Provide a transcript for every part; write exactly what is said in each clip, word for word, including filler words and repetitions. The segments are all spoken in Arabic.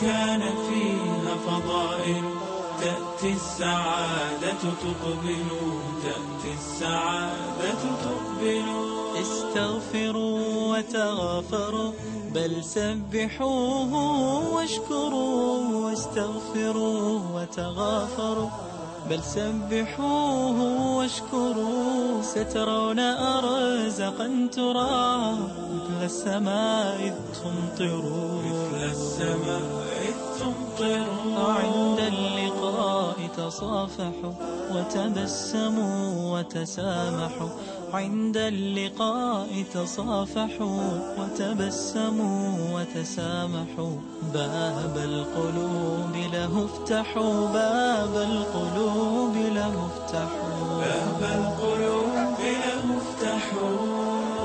كان فيها فضائل تأتي السعادة تقبل، تأتي السعادة تقبل. استغفروا وتغافروا بل سبحوه واشكروا، واستغفروا وتغافروا بل سبحوه واشكروا. سترون أرزقا ترى مثل السماء إذ تمطر، مثل السماء إذ تمطر. عند اللقاء تصافحوا وتبسموا وتسامحوا، عند اللقاء تصافحوا وتبسموا وتسامحوا. باب القلوب له افتحوا، باب القلوب له افتحوا، باب القلوب له افتحوا.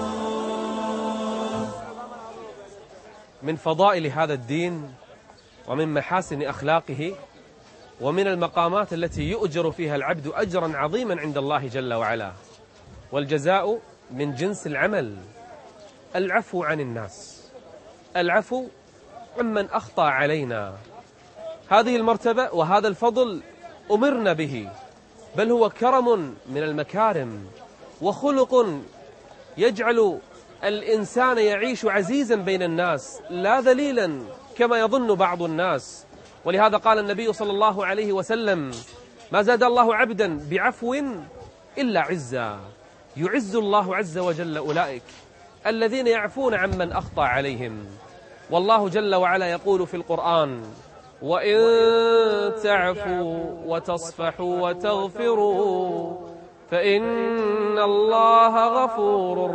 من فضائل هذا الدين ومن محاسن أخلاقه ومن المقامات التي يؤجر فيها العبد أجرا عظيما عند الله جل وعلا، والجزاء من جنس العمل، العفو عن الناس، العفو عمن أخطأ علينا. هذه المرتبة وهذا الفضل أمرنا به، بل هو كرم من المكارم وخلق يجعل الإنسان يعيش عزيزا بين الناس لا ذليلا كما يظن بعض الناس. ولهذا قال النبي صلى الله عليه وسلم: ما زاد الله عبدا بعفو إلا عزا. يعز الله عز وجل أولئك الذين يعفون عمن أخطأ عليهم. والله جل وعلا يقول في القرآن: وإن تعفوا وتصفحوا وتغفروا فإن الله غفور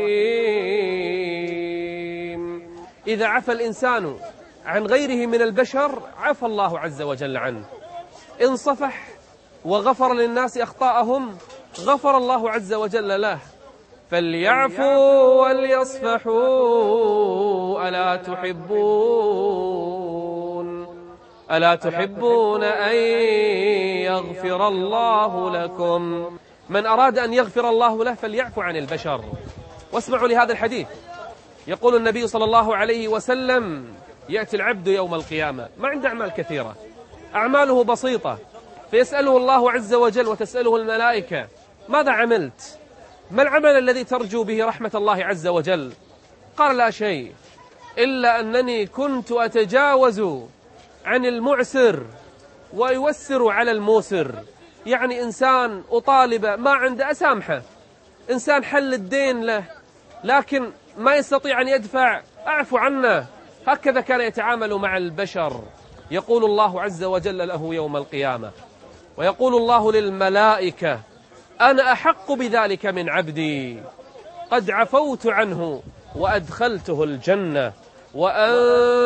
رحيم. إذا عفى الإنسان عن غيره من البشر عفى الله عز وجل عنه. إن صفح وغفر للناس أخطاءهم غفر الله عز وجل له. فليعفوا وليصفحوا ألا تحبون ألا تحبون أن يغفر الله لكم. من أراد أن يغفر الله له فليعفو عن البشر. واسمعوا لهذا الحديث، يقول النبي صلى الله عليه وسلم: يأتي العبد يوم القيامة ما عنده أعمال كثيرة، أعماله بسيطة، فيسأله الله عز وجل وتسأله الملائكة: ماذا عملت؟ ما العمل الذي ترجو به رحمة الله عز وجل؟ قال: لا شيء إلا أنني كنت أتجاوز عن المعسر ويوسر على الموسر. يعني إنسان أطالب ما عنده أسامحه، إنسان حل الدين له لكن ما يستطيع أن يدفع أعفو عنه. هكذا كان يتعامل مع البشر. يقول الله عز وجل له يوم القيامة، ويقول الله للملائكة: أنا أحق بذلك من عبدي، قد عفوت عنه وأدخلته الجنة، وأن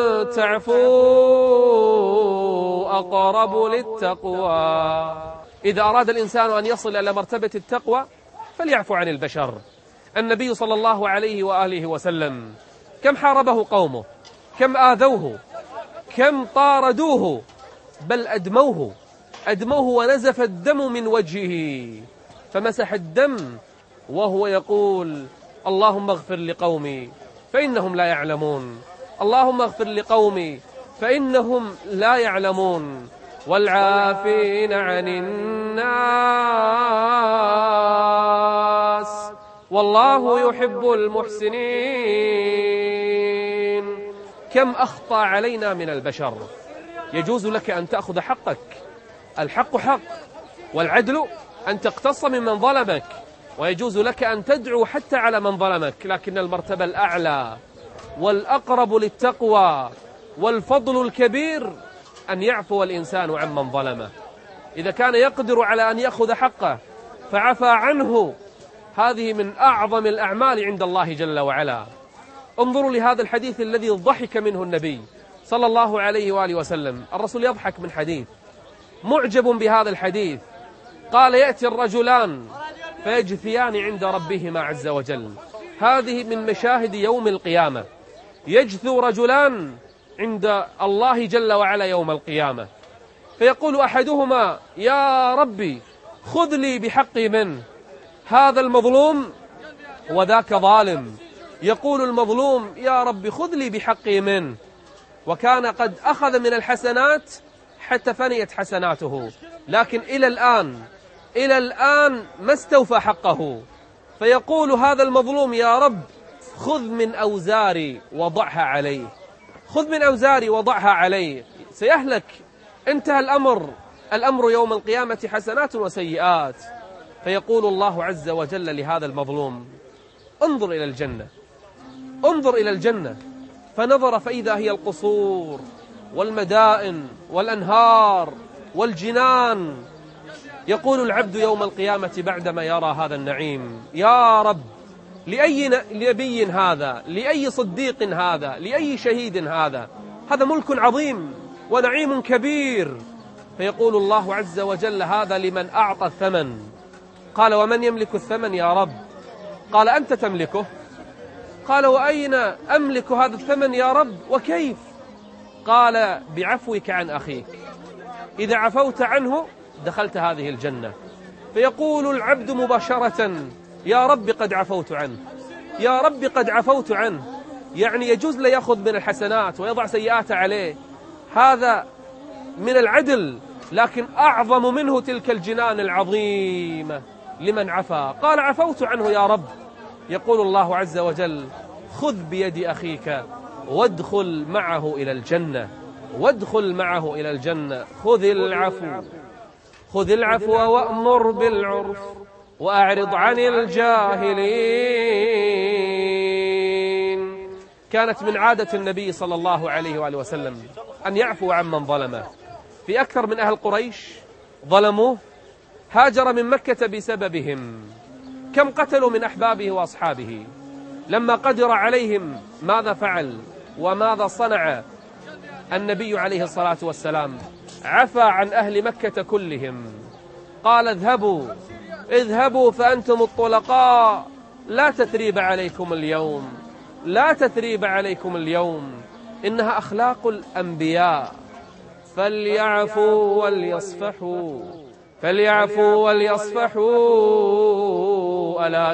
تعفوا أقرب للتقوى. إذا أراد الإنسان أن يصل إلى مرتبة التقوى فليعفو عن البشر. النبي صلى الله عليه وآله وسلم كم حاربه قومه، كم آذوه، كم طاردوه، بل أدموه أدموه ونزف الدم من وجهه، فمسح الدم وهو يقول: اللهم اغفر لقومي فإنهم لا يعلمون، اللهم اغفر لقومي فإنهم لا يعلمون، والعافين عن الناس والله يحب المحسنين. كم أخطأ علينا من البشر. يجوز لك أن تأخذ حقك، الحق حق، والعدل أن تقتص ممن ظلمك، ويجوز لك أن تدعو حتى على من ظلمك، لكن المرتبة الأعلى والأقرب للتقوى والفضل الكبير أن يعفو الإنسان عمن ظلمه. إذا كان يقدر على أن يأخذ حقه فعفى عنه، هذه من أعظم الأعمال عند الله جل وعلا. انظروا لهذا الحديث الذي ضحك منه النبي صلى الله عليه وآله وسلم. الرسول يضحك من حديث، معجب بهذا الحديث. قال: يأتي الرجلان فيجثيان عند ربهما عز وجل. هذه من مشاهد يوم القيامة. يجثو رجلان عند الله جل وعلا يوم القيامة، فيقول أحدهما: يا ربي خذ لي بحقي منه، هذا المظلوم وذاك ظالم. يقول المظلوم: يا ربي خذ لي بحقي منه، وكان قد أخذ من الحسنات حتى فنيت حسناته، لكن إلى الآن إلى الآن ما استوفى حقه. فيقول هذا المظلوم: يا رب خذ من أوزاري وضعها عليه، خذ من أوزاري وضعها عليه. سيهلك، انتهى الأمر الأمر يوم القيامة حسنات وسيئات. فيقول الله عز وجل لهذا المظلوم: انظر إلى الجنة، انظر إلى الجنة. فنظر فإذا هي القصور والمدائن والأنهار والجنان. يقول العبد يوم القيامة بعدما يرى هذا النعيم: يا رب، لأي نبي هذا؟ لأي صديق هذا؟ لأي شهيد هذا؟ هذا ملك عظيم ونعيم كبير. فيقول الله عز وجل: هذا لمن أعطى الثمن. قال: ومن يملك الثمن يا رب؟ قال: أنت تملكه. قال: وأين أملك هذا الثمن يا رب؟ وكيف؟ قال: بعفوك عن أخيك، إذا عفوت عنه دخلت هذه الجنة. فيقول العبد مباشرة: يا رب قد عفوت عنه، يا رب قد عفوت عنه. يعني يجوز لا يأخذ من الحسنات ويضع سيئات عليه، هذا من العدل، لكن أعظم منه تلك الجنان العظيمة لمن عفا. قال: عفوت عنه يا رب. يقول الله عز وجل: خذ بيد أخيك وادخل معه إلى الجنة، وادخل معه إلى الجنة. خذ العفو، خذ العفو وأمر بالعرف وأعرض عن الجاهلين. كانت من عادة النبي صلى الله عليه وآله وسلم أن يعفو عمن ظلمه. في أكثر من أهل قريش ظلموه، هاجر من مكة بسببهم. كم قتلوا من أحبابه وأصحابه. لما قدر عليهم ماذا فعل وماذا صنع النبي عليه الصلاة والسلام؟ عفى عن أهل مكة كلهم. قال: اذهبوا اذهبوا فأنتم الطلقاء، لا تثريب عليكم اليوم، لا تثريب عليكم اليوم، إنها أخلاق الأنبياء. فليعفوا وليصفحوا، فليعفوا وليصفحوا، ألا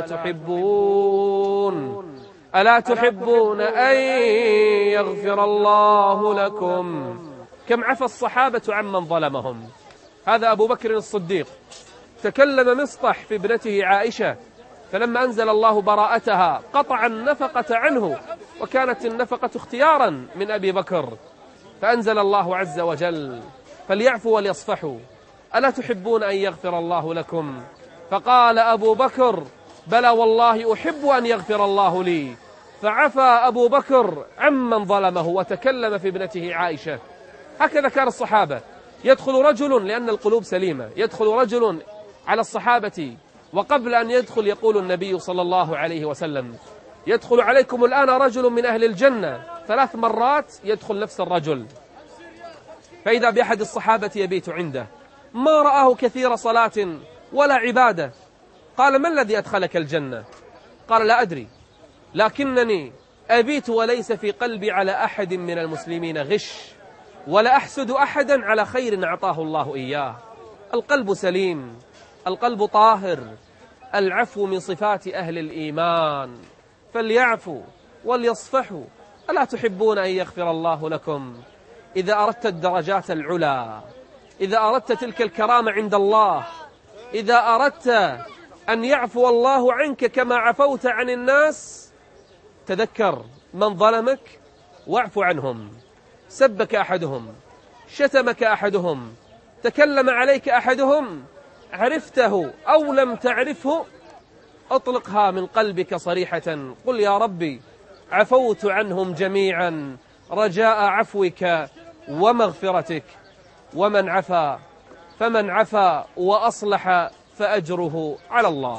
تحبون ألا تحبون أن يغفر الله لكم. كم عفى الصحابة عمن ظلمهم. هذا أبو بكر الصديق تكلم مصطح في ابنته عائشة، فلما أنزل الله براءتها قطع النفقة عنه، وكانت النفقة اختيارا من أبي بكر، فأنزل الله عز وجل: فليعفوا وليصفحوا، ألا تحبون أن يغفر الله لكم؟ فقال أبو بكر: بلى والله أحب أن يغفر الله لي. فعفى أبو بكر عمن ظلمه وتكلم في ابنته عائشة. هكذا كان الصحابة. يدخل رجل، لأن القلوب سليمة، يدخل رجل على الصحابة، وقبل أن يدخل يقول النبي صلى الله عليه وسلم: يدخل عليكم الآن رجل من أهل الجنة. ثلاث مرات يدخل نفس الرجل، فإذا بأحد الصحابة يبيت عنده، ما رآه كثير صلاة ولا عبادة. قال: ما الذي أدخلك الجنة؟ قال: لا أدري، لكنني أبيت وليس في قلبي على أحد من المسلمين غش، ولا أحسد أحدا على خير أعطاه الله إياه. القلب سليم، القلب طاهر، العفو من صفات أهل الإيمان. فليعفوا وليصفحوا، ألا تحبون أن يغفر الله لكم؟ إذا أردت الدرجات العلى، إذا أردت تلك الكرامة عند الله، إذا أردت أن يعفو الله عنك كما عفوت عن الناس، تذكر من ظلمك واعف عنهم. سبك أحدهم، شتمك أحدهم، تكلم عليك أحدهم، عرفته أو لم تعرفه، أطلقها من قلبك صريحة. قل: يا ربي عفوت عنهم جميعا رجاء عفوك ومغفرتك. ومن عفا فمن عفا وأصلح فأجره على الله.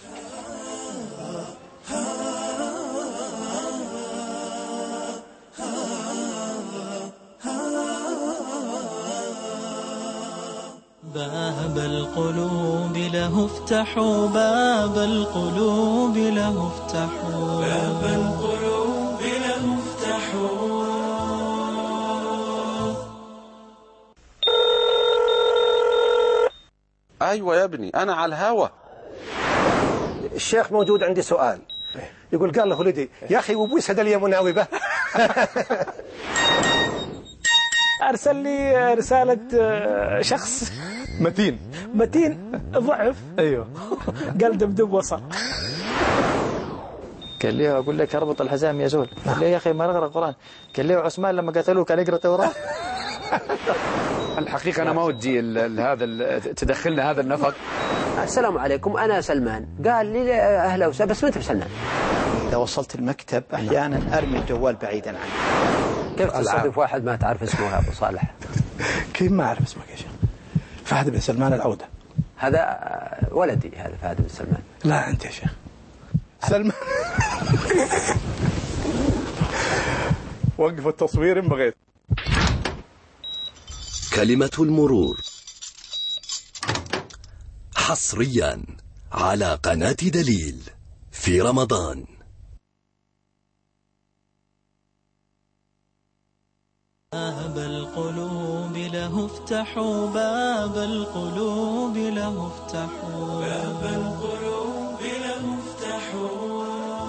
باب القلوب له افتحوا، باب القلوب له افتحوا، باب القلوب له افتحوا. أيوة يا ابني أنا على الهوا. الشيخ موجود، عندي سؤال. يقول: قال له ولدي: يا أخي وبوس هذا اليمناوي به. أرسل لي رسالة شخص متين متين ضعف. أيوه. قال دبدب وصل. قال لي أقول لك اربط الحزام يا زول. قال لي يا أخي ما نقرأ القرآن. قال لي عثمان لما قتلوه كان يقرأ التوراة. الحقيقة أنا ما ودي هذا تدخلنا هذا النفق. السلام عليكم أنا سلمان. قال لي أهلا وسهلا بس ما أنت بسلمان. إذا وصلت المكتب أحيانا أرمي الجوال بعيدا عني. كيف تصادف واحد ما تعرف اسمه يا أبو صالح؟ كيف ما أعرف اسمك يا شيخ؟ فهد بن سلمان العودة. هذا ولدي هذا فهد بن سلمان. لا أنت يا شيخ سلمان. وقف التصوير إن بغيت. كلمة المرور حصريا على قناة دليل في رمضان. باب القلوب له افتحوا، باب القلوب له افتحوا، باب القلوب له افتحوا.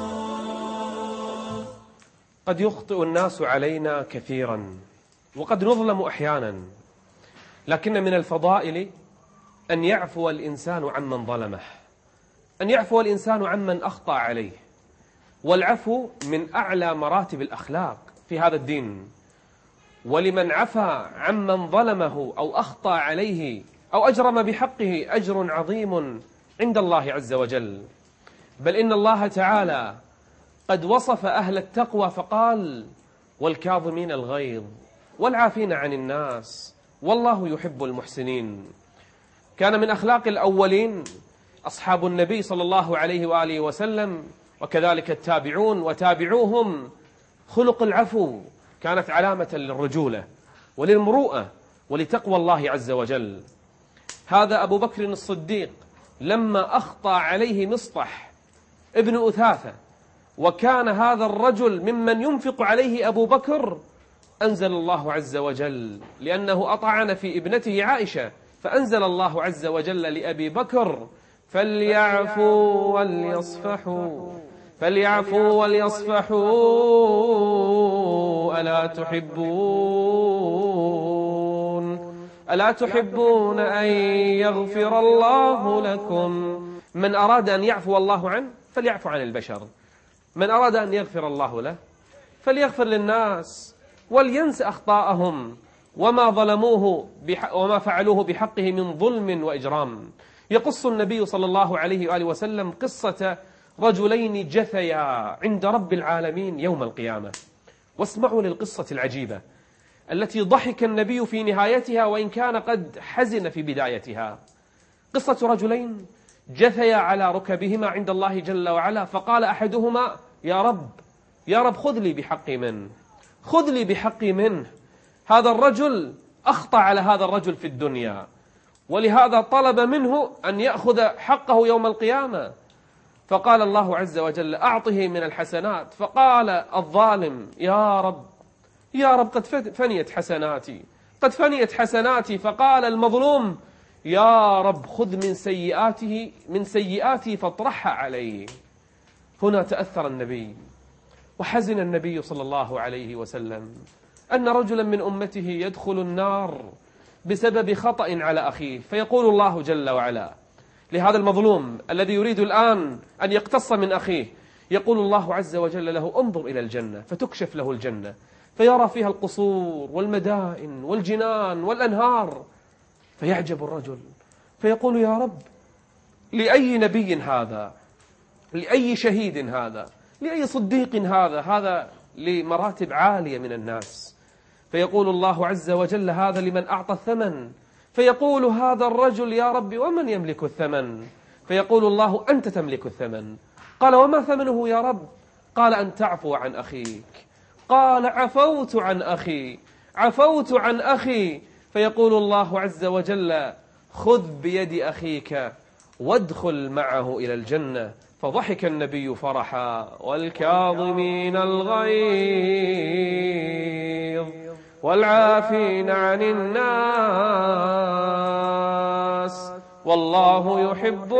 قد يخطئ الناس علينا كثيرا وقد نظلم أحيانا، لكن من الفضائل أن يعفو الإنسان عمن ظلمه، أن يعفو الإنسان عمن أخطأ عليه، والعفو من أعلى مراتب الأخلاق في هذا الدين. ولمن عفا عمن ظلمه أو أخطأ عليه أو أجرم بحقه أجر عظيم عند الله عز وجل. بل إن الله تعالى قد وصف أهل التقوى فقال: والكاظمين الغيظ والعافين عن الناس والله يحب المحسنين. كان من أخلاق الأولين أصحاب النبي صلى الله عليه وآله وسلم وكذلك التابعون وتابعوهم خلق العفو، كانت علامة للرجولة وللمروءة ولتقوى الله عز وجل. هذا أبو بكر الصديق لما أخطأ عليه مصطح ابن أثاثة، وكان هذا الرجل ممن ينفق عليه أبو بكر، أنزل الله عز وجل لأنه أطعن في ابنته عائشة، فأنزل الله عز وجل لأبي بكر: فليعفوا وليصفحوا فليعفوا وليصفحوا ألا تحبون ألا تحبون أن يغفر الله لكم. من أراد أن يعفو الله عنه فليعفو عن البشر، من أراد أن يغفر الله له فليغفر للناس ولينس أخطاءهم وما ظلموه وما فعلوه بحقه من ظلم وإجرام. يقص النبي صلى الله عليه وآله وسلم قصة رجلين جثيا عند رب العالمين يوم القيامة. واسمعوا للقصة العجيبة التي ضحك النبي في نهايتها وإن كان قد حزن في بدايتها. قصة رجلين جثيا على ركبهما عند الله جل وعلا، فقال أحدهما: يا رب يا رب خذ لي بحقي منه خذ لي بحقي منه. هذا الرجل أخطأ على هذا الرجل في الدنيا، ولهذا طلب منه أن يأخذ حقه يوم القيامة. فقال الله عز وجل: أعطه من الحسنات. فقال الظالم: يا رب يا رب قد فنيت حسناتي قد فنيت حسناتي. فقال المظلوم: يا رب خذ من سيئاته من سيئاتي فاطرحها عليه. هنا تأثر النبي وحزن النبي صلى الله عليه وسلم أن رجلا من أمته يدخل النار بسبب خطأ على أخيه. فيقول الله جل وعلا لهذا المظلوم الذي يريد الآن أن يقتص من أخيه، يقول الله عز وجل له: انظر إلى الجنة. فتكشف له الجنة فيرى فيها القصور والمدائن والجنان والأنهار، فيعجب الرجل فيقول: يا رب لأي نبي هذا؟ لأي شهيد هذا؟ لأي صديق هذا؟ هذا لمراتب عالية من الناس. فيقول الله عز وجل: هذا لمن أعطى الثمن. فيقول هذا الرجل: يا رب ومن يملك الثمن؟ فيقول الله: أنت تملك الثمن. قال: وما ثمنه يا رب؟ قال: أن تعفو عن أخيك. قال: عفوت عن أخي عفوت عن أخي. فيقول الله عز وجل: خذ بيد أخيك وادخل معه إلى الجنة. فضحك النبي فرحا: والكاظمين الغيظ والعافين عن الناس والله يحب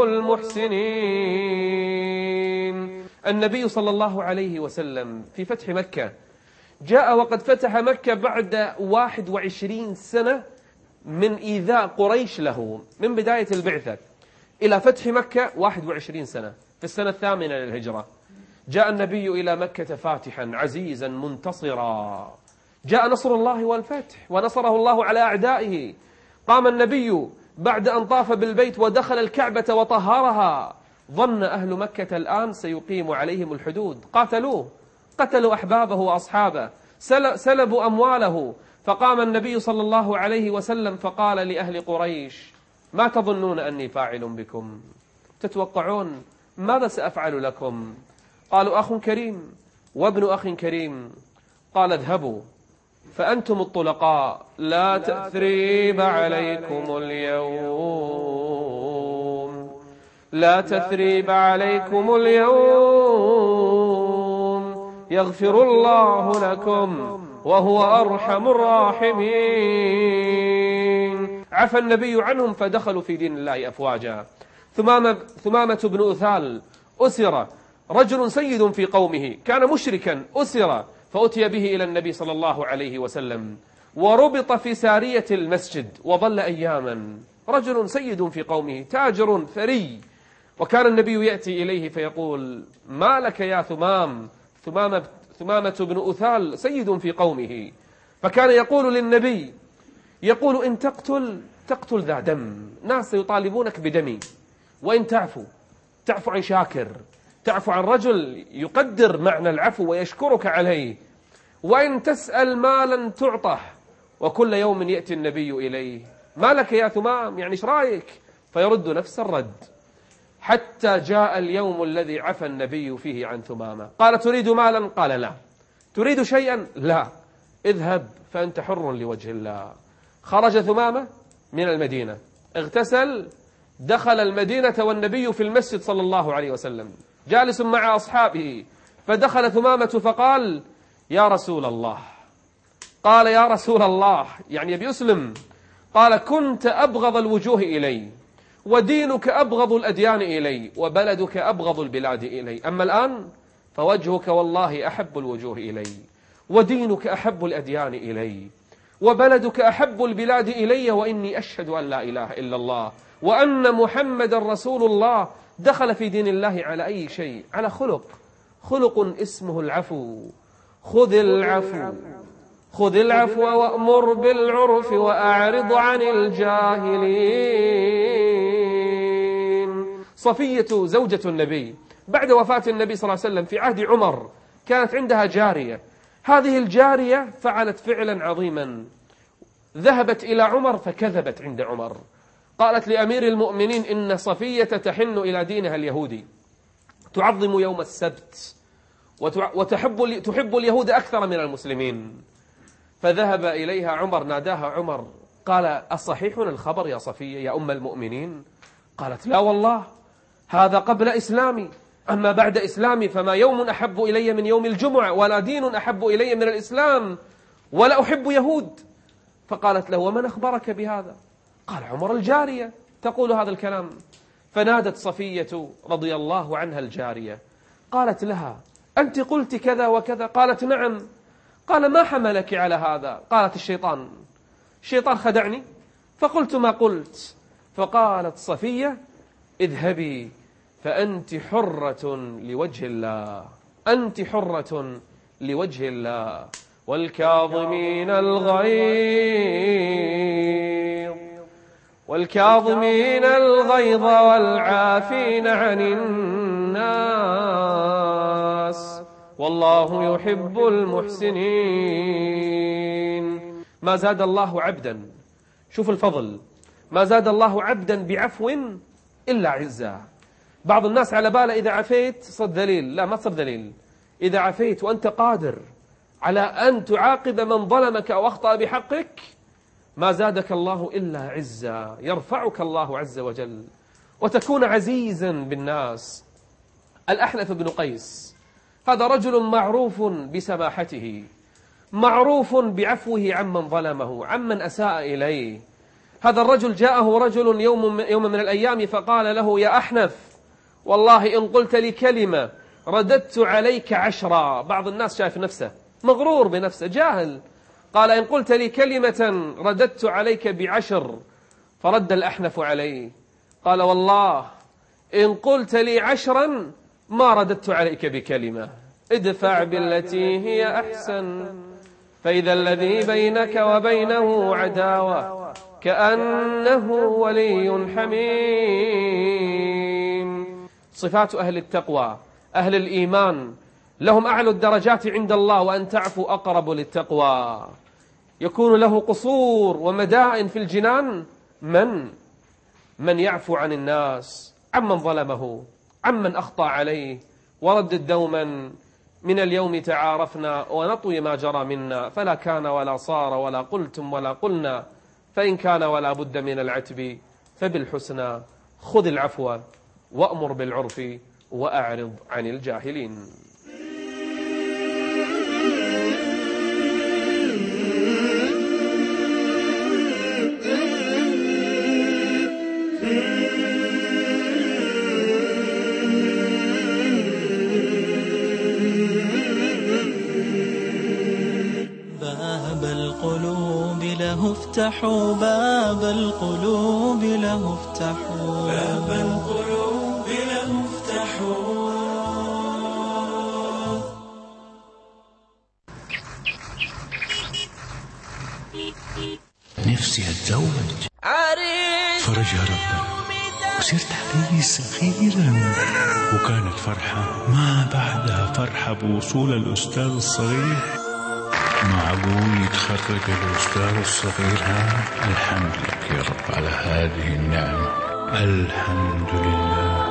المحسنين. النبي صلى الله عليه وسلم في فتح مكة جاء وقد فتح مكة بعد واحد وعشرين سنة من إيذاء قريش له، من بداية البعثة إلى فتح مكة واحد وعشرين سنة. في السنة الثامنة للهجرة جاء النبي إلى مكة فاتحا عزيزا منتصرا، جاء نصر الله والفتح ونصره الله على أعدائه. قام النبي بعد أن طاف بالبيت ودخل الكعبة وطهرها، ظن أهل مكة الآن سيقيم عليهم الحدود، قاتلوه، قتلوا أحبابه وأصحابه، سلبوا أمواله. فقام النبي صلى الله عليه وسلم فقال لأهل قريش: ما تظنون أني فاعل بكم؟ تتوقعون ماذا سأفعل لكم؟ قالوا: أخ كريم وابن أخ كريم. قال: اذهبوا فأنتم الطلقاء، لا تثريب عليكم اليوم، لا تثريب عليكم اليوم، يغفر الله لكم وهو أرحم الراحمين. عفى النبي عنهم فدخلوا في دين الله أفواجا. ثمامة, ثمامة بن أثال أسر، رجل سيد في قومه، كان مشركا، أسر فأتي به إلى النبي صلى الله عليه وسلم وربط في سارية المسجد وظل أياما. رجل سيد في قومه، تاجر ثري، وكان النبي يأتي إليه فيقول: ما لك يا ثمام؟ ثمامة, ثمامة بن أثال سيد في قومه، فكان يقول للنبي، يقول: إن تقتل تقتل ذا دم، ناس يطالبونك بدمي، وإن تعفو تعفو عن شاكر، تعفو عن رجل يقدر معنى العفو ويشكرك عليه، وإن تسأل مالا تعطه. وكل يوم يأتي النبي إليه: ما لك يا ثمام؟ يعني إيش رأيك؟ فيرد نفس الرد، حتى جاء اليوم الذي عفى النبي فيه عن ثمامة. قال: تريد مالا؟ قال: لا. تريد شيئا؟ لا. اذهب فأنت حر لوجه الله. خرج ثمامة من المدينة، اغتسل، دخل المدينة والنبي في المسجد صلى الله عليه وسلم جالس مع أصحابه، فدخل ثمامة فقال: يا رسول الله. قال: يا رسول الله، يعني يبي يسلم. قال: كنت أبغض الوجوه إلي، ودينك أبغض الأديان إلي، وبلدك أبغض البلاد إلي، أما الآن فوجهك والله أحب الوجوه إلي، ودينك أحب الأديان إلي، وبلدك أحب البلاد إلي، وإني أشهد أن لا إله إلا الله وأن محمد رسول الله. دخل في دين الله على أي شيء؟ على خلق، خلق اسمه العفو. خذ العفو خذ العفو وأمر بالعرف وأعرض عن الجاهلين. صفية زوجة النبي بعد وفاة النبي صلى الله عليه وسلم في عهد عمر كانت عندها جارية، هذه الجارية فعلت فعلا عظيما، ذهبت إلى عمر فكذبت عند عمر، قالت لأمير المؤمنين: إن صفية تحن إلى دينها اليهودي، تعظم يوم السبت وتحب تحب اليهود أكثر من المسلمين. فذهب إليها عمر، ناداها عمر، قال: أصحيح الخبر يا صفية يا أم المؤمنين؟ قالت: لا والله، هذا قبل إسلامي، أما بعد إسلامي فما يوم أحب إلي من يوم الجمعة، ولا دين أحب إلي من الإسلام، ولا أحب يهود. فقالت له: ومن أخبرك بهذا؟ قال: عمر الجارية تقول هذا الكلام. فنادت صفية رضي الله عنها الجارية، قالت لها: أنت قلت كذا وكذا؟ قالت: نعم. قال: ما حملك على هذا؟ قالت: الشيطان، الشيطان خدعني فقلت ما قلت. فقالت صفية: اذهبي فأنت حرة لوجه الله، أنت حرة لوجه الله. والكاظمين الغيظ والكاظمين الغيظ والعافين عن الناس والله يحب المحسنين. ما زاد الله عبدا، شوف الفضل، ما زاد الله عبدا بعفو إلا عزا. بعض الناس على باله إذا عفيت صر ذليل، لا، ما تصير ذليل. إذا عفيت وأنت قادر على أن تعاقب من ظلمك أو أخطأ بحقك، ما زادك الله إلا عزا، يرفعك الله عز وجل وتكون عزيزا بالناس. الأحنف بن قيس هذا رجل معروف بسماحته، معروف بعفوه عمن ظلمه، عمن أساء إليه. هذا الرجل جاءه رجل يوم يوم من الأيام فقال له: يا أحنف، والله إن قلت لي كلمة رددت عليك عشرة. بعض الناس شايف نفسه مغرور بنفسه جاهل. قال إن قلت لي كلمة رددت عليك بعشر، فرد الأحنف عليه قال والله إن قلت لي عشرا ما رددت عليك بكلمة، ادفع بالتي هي أحسن فإذا الذي بينك وبينه عداوة كأنه ولي حميم. صفات أهل التقوى أهل الإيمان لهم أعلى الدرجات عند الله، وأن تعفوا أقرب للتقوى. يكون له قصور ومدائن في الجنان من من يعفو عن الناس، عمن ظلمه، عمن أخطأ عليه، وردد دوما من اليوم تعارفنا ونطوي ما جرى منا، فلا كان ولا صار ولا قلتم ولا قلنا، فإن كان ولا بد من العتب فبالحسنى خذ العفو وأمر بالعرف وأعرض عن الجاهلين. باب القلوب له افتحوا، باب القلوب له افتحوا، باب القلوب له افتحوا. نفسي اتزوج، فرجها ربنا وصرت عريس أخيرا، وكانت فرحة ما بعدها فرحة بوصول الأستاذ الصغير. معقول يتخرج الأستاذ الصغير ها؟ الحمد لك يا رب على هذه النعمة، الحمد لله.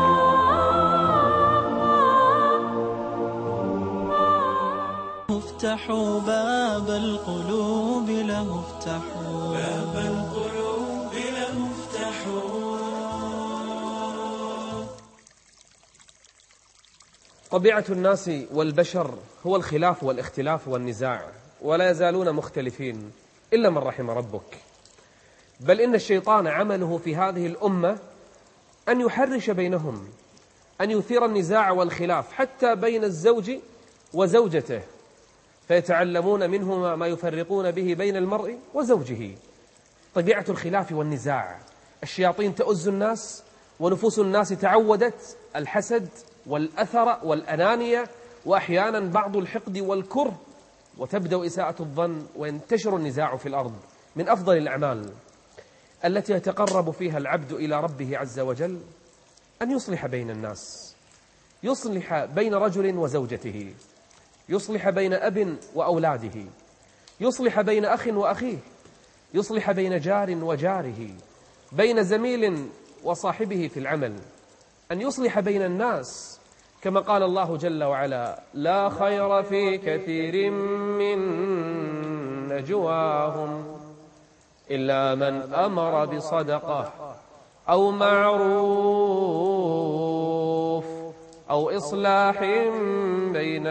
افتحوا باب القلوب له افتحوا، باب القلوب له افتحوا. طبيعة الناس والبشر هو الخلاف والاختلاف والنزاع، ولا يزالون مختلفين إلا من رحم ربك. بل إن الشيطان عمله في هذه الأمة أن يحرش بينهم، أن يثير النزاع والخلاف حتى بين الزوج وزوجته، فيتعلمون منهما ما يفرقون به بين المرء وزوجه. طبيعة الخلاف والنزاع، الشياطين تؤز الناس، ونفوس الناس تعودت الحسد والأثر والأنانية، وأحيانا بعض الحقد والكره، وتبدأ إساءة الظن وينتشر النزاع في الأرض. من أفضل الأعمال التي يتقرب فيها العبد إلى ربه عز وجل أن يصلح بين الناس، يصلح بين رجل وزوجته، يصلح بين أب وأولاده، يصلح بين أخ وأخيه، يصلح بين جار وجاره، بين زميل وصاحبه في العمل، أن يصلح بين الناس، كما قال الله جل وعلا: لا خير في كثير من نجواهم إلا من أمر بصدقة أو معروف أو إصلاح بين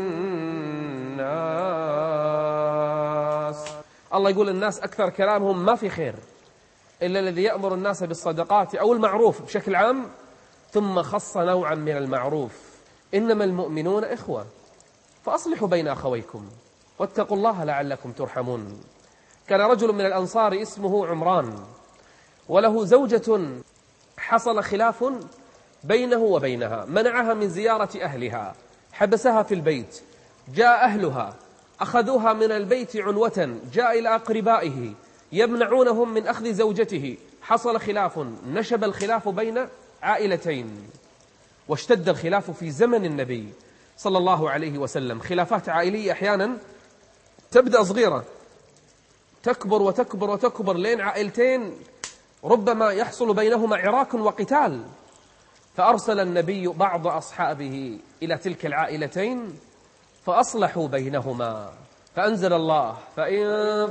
الناس. الله يقول الناس أكثر كلامهم ما في خير إلا الذي يأمر الناس بالصدقات أو المعروف بشكل عام، ثم خص نوعا من المعروف: إنما المؤمنون إخوة فأصلحوا بين أخويكم واتقوا الله لعلكم ترحمون. كان رجل من الأنصار اسمه عمران، وله زوجة حصل خلاف بينه وبينها، منعها من زيارة أهلها، حبسها في البيت. جاء أهلها أخذوها من البيت عنوة، جاء إلى أقربائه يمنعونهم من أخذ زوجته. حصل خلاف، نشب الخلاف بين عائلتين، واشتد الخلاف في زمن النبي صلى الله عليه وسلم. خلافات عائلية أحيانا تبدأ صغيرة، تكبر وتكبر وتكبر لين عائلتين ربما يحصل بينهما عراك وقتال. فأرسل النبي بعض أصحابه إلى تلك العائلتين فأصلحوا بينهما، فأنزل الله: فإن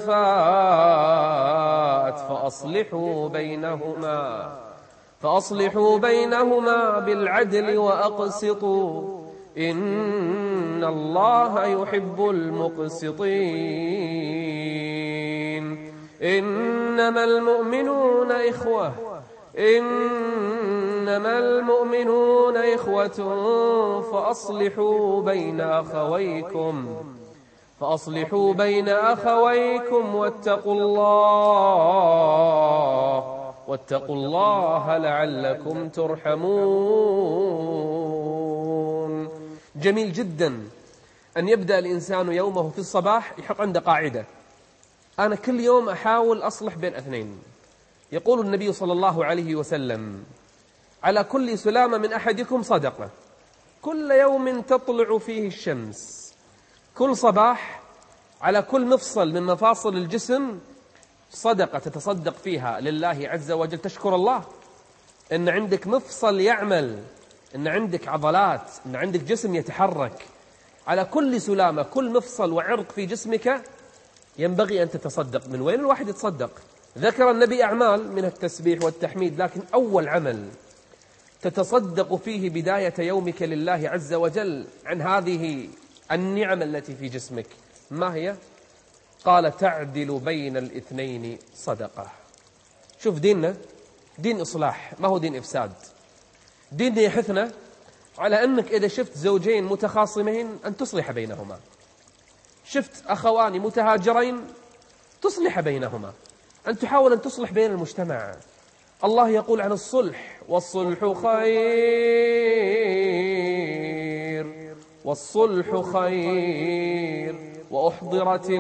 فات فأصلحوا بينهما فأصلحوا بينهما بالعدل وأقسطوا إن الله يحب المقسطين. إنما المؤمنون إخوة إنما المؤمنون إخوة فأصلحوا بين أخويكم فأصلحوا بين أخويكم واتقوا الله واتقوا الله لعلكم ترحمون. جميل جدا أن يبدأ الإنسان يومه في الصباح يحط عنده قاعدة: أنا كل يوم أحاول أصلح بين اثنين. يقول النبي صلى الله عليه وسلم: على كل سلامة من أحدكم صدقة، كل يوم تطلع فيه الشمس. كل صباح على كل مفصل من مفاصل الجسم صدقة تتصدق فيها لله عز وجل، تشكر الله إن عندك مفصل يعمل، إن عندك عضلات، إن عندك جسم يتحرك. على كل سلامة، كل مفصل وعرق في جسمك ينبغي أن تتصدق. من وين الواحد يتصدق؟ ذكر النبي أعمال من التسبيح والتحميد، لكن أول عمل تتصدق فيه بداية يومك لله عز وجل عن هذه النعم التي في جسمك، ما هي؟ قال: تعدل بين الاثنين صدقة. شوف ديننا دين إصلاح، ما هو دين إفساد. ديننا يحثنا على أنك إذا شفت زوجين متخاصمين أن تصلح بينهما، شفت أخوان متهاجرين تصلح بينهما، أن تحاول أن تصلح بين المجتمع. الله يقول عن الصلح: والصلح خير والصلح خير وأحضرت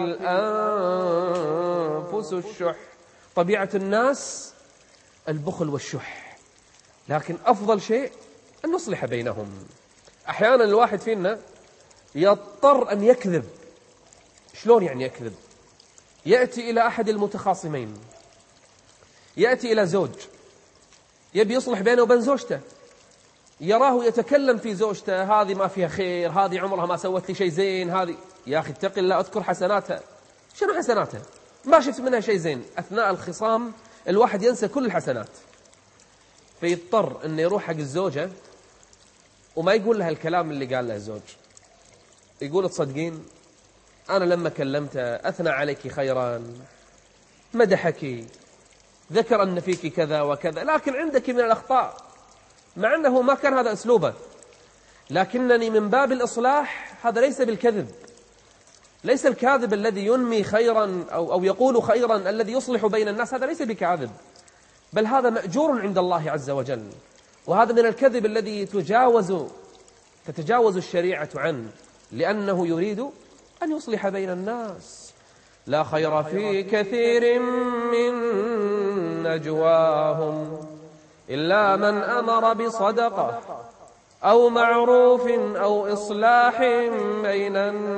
الأنفس الشح. طبيعة الناس البخل والشح، لكن أفضل شيء أن نصلح بينهم. أحيانا الواحد فينا يضطر أن يكذب. شلون يعني يكذب؟ يأتي إلى أحد المتخاصمين، يأتي إلى زوج يبي يصلح بينه وبين زوجته، يراه يتكلم في زوجته: هذه ما فيها خير، هذه عمرها ما سوت لي شيء زين، هذه. يا أخي اتق الله، أذكر حسناتها. شنو حسناتها؟ ما شفت منها شيء زين. أثناء الخصام الواحد ينسى كل الحسنات، فيضطر أنه يروح حق الزوجة وما يقول لها الكلام اللي قال له الزوج. يقول: تصدقين أنا لما كلمته أثنى عليك خيرا، مدحك، ذكر أن فيك كذا وكذا، لكن عندك من الأخطاء، مع أنه ما كان هذا أسلوبه، لكنني من باب الإصلاح. هذا ليس بالكذب، ليس الكاذب الذي ينمي خيرا أو, أو يقول خيرا الذي يصلح بين الناس، هذا ليس بكاذب، بل هذا مأجور عند الله عز وجل. وهذا من الكذب الذي تجاوز تتجاوز الشريعة عنه، لأنه يريد أن يصلح بين الناس. لا خير في كثير من نجواهم إلا من أمر بصدقة أو معروف أو إصلاح بين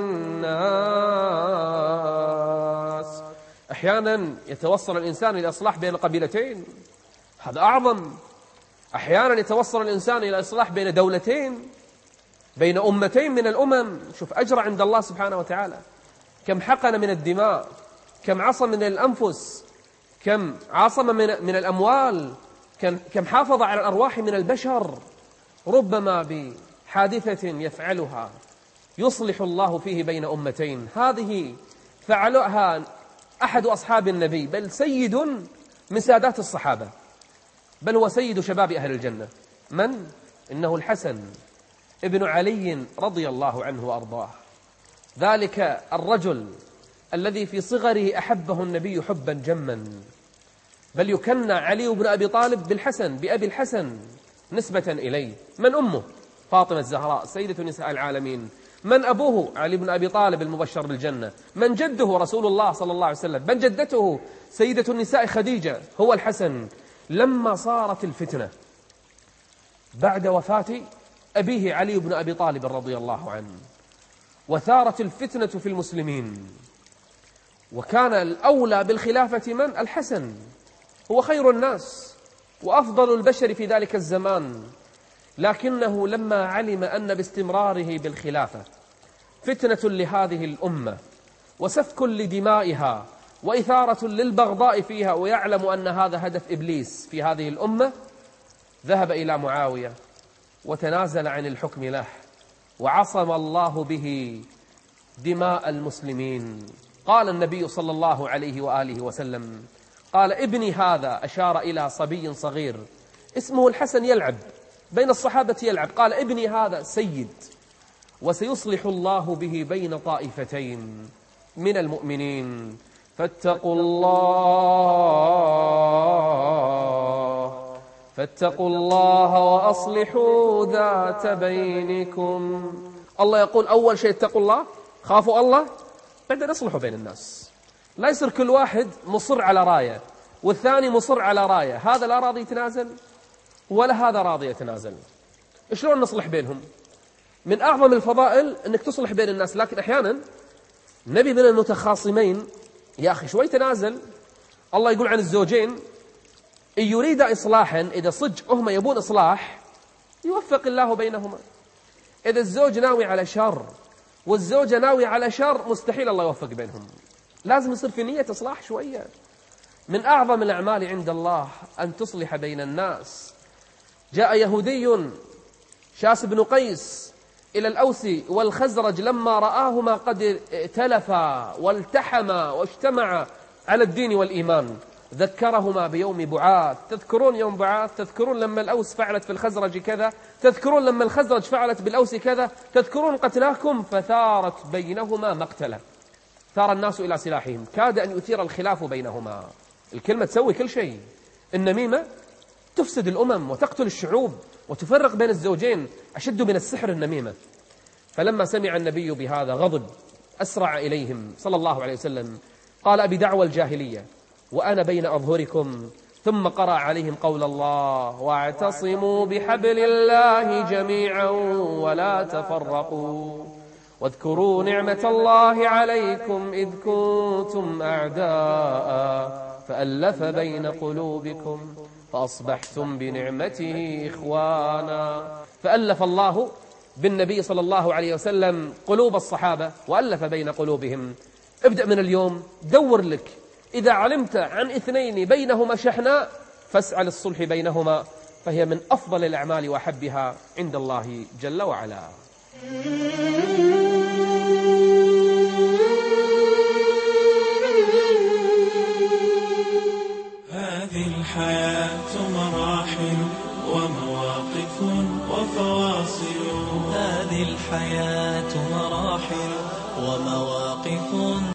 الناس. أحيانا يتوصل الإنسان إلى إصلاح بين قبيلتين، هذا أعظم. أحيانا يتوصل الإنسان إلى إصلاح بين دولتين، بين أمتين من الأمم. شوف أجر عند الله سبحانه وتعالى، كم حقن من الدماء، كم عصم من الأنفس، كم عصم من, من الأموال، كم حافظ على الأرواح من البشر. ربما بحادثة يفعلها يصلح الله فيه بين أمتين. هذه فعلها أحد أصحاب النبي، بل سيد من سادات الصحابة، بل هو سيد شباب أهل الجنة. من؟ إنه الحسن ابن علي رضي الله عنه وأرضاه، ذلك الرجل الذي في صغره أحبه النبي حبا جما، بل يكنى علي بن أبي طالب بالحسن، بأبي الحسن نسبة إليه. من أمه؟ فاطمة الزهراء سيدة نساء العالمين. من أبوه؟ علي بن أبي طالب المبشر بالجنة. من جده؟ رسول الله صلى الله عليه وسلم. من جدته؟ سيدة النساء خديجة، هو الحسن. لما صارت الفتنة بعد وفاة أبيه علي بن أبي طالب رضي الله عنه، وثارت الفتنة في المسلمين، وكان الأولى بالخلافة من؟ الحسن، هو خير الناس وأفضل البشر في ذلك الزمان. لكنه لما علم أن باستمراره بالخلافة فتنة لهذه الأمة وسفك لدمائها وإثارة للبغضاء فيها، ويعلم أن هذا هدف إبليس في هذه الأمة، ذهب إلى معاوية وتنازل عن الحكم له، وعصم الله به دماء المسلمين. قال النبي صلى الله عليه وآله وسلم: قال ابني هذا، أشار إلى صبي صغير اسمه الحسن يلعب بين الصحابة يلعب، قال ابني هذا سيد وسيصلح الله به بين طائفتين من المؤمنين فاتقوا الله فاتقوا الله وأصلحوا ذات بينكم. الله يقول أول شيء اتقوا الله، خافوا الله، بعدين اصلحوا بين الناس. لا يصير كل واحد مصر على راية والثاني مصر على راية، هذا لا راضي يتنازل ولا هذا راضي يتنازل. شلون نصلح بينهم؟ من أعظم الفضائل أنك تصلح بين الناس، لكن أحيانا نبي من المتخاصمين يا أخي شوي تنازل. الله يقول عن الزوجين إن يريد إصلاحا، إذا صدق هم يبون إصلاح يوفق الله بينهما. إذا الزوج ناوي على شر والزوجة ناوي على شر مستحيل الله يوفق بينهم. لازم يصير في نية إصلاح شوية. من أعظم الأعمال عند الله أن تصلح بين الناس. جاء يهودي شاس بن قيس إلى الأوس والخزرج لما رآهما قد ائتلفا والتحما واجتمعا على الدين والإيمان، ذكرهما بيوم بعاث. تذكرون يوم بعاث؟ تذكرون لما الأوس فعلت في الخزرج كذا؟ تذكرون لما الخزرج فعلت بالأوس كذا؟ تذكرون قتلاكم؟ فثارت بينهما مقتلة، ثار الناس إلى سلاحهم، كاد أن يثير الخلاف بينهما. الكلمة تسوي كل شيء. النميمة تفسد الأمم وتقتل الشعوب وتفرق بين الزوجين، أشد من السحر النميمة. فلما سمع النبي بهذا غضب، أسرع إليهم صلى الله عليه وسلم، قال أبي دعوى الجاهلية وأنا بين أظهركم، ثم قرأ عليهم قول الله واعتصموا بحبل الله جميعا ولا تفرقوا واذكروا نعمة الله عليكم إذ كنتم أعداء فألف بين قلوبكم فأصبحتم بنعمته إخوانا. فألف الله بالنبي صلى الله عليه وسلم قلوب الصحابة وألف بين قلوبهم. ابدأ من اليوم، دور لك إذا علمت عن اثنين بينهما شحناء فاسعى للصلح بينهما، فهي من أفضل الأعمال وأحبها عند الله جل وعلا. هذه الحياة مراحل ومواقف وفواصل هذه الحياة مراحل ومواقف